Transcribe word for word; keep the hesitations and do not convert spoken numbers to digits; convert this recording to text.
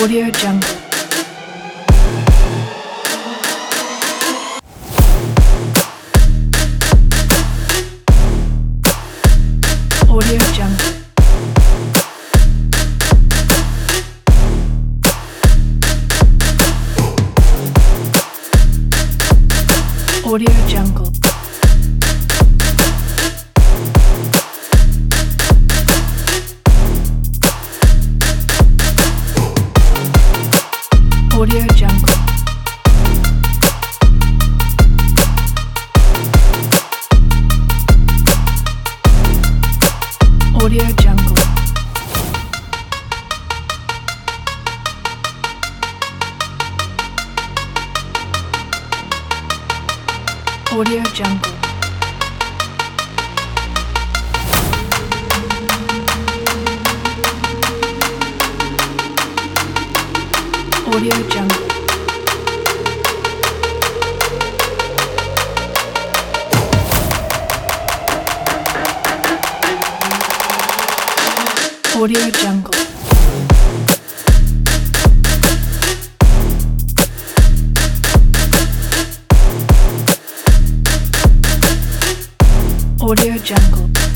Audio Jungle. Audio Jungle. Audio Jungle. Audio Jungle. Audio Jungle. Audio Jungle. Audio Jungle. Audio Jungle. Audio Jungle.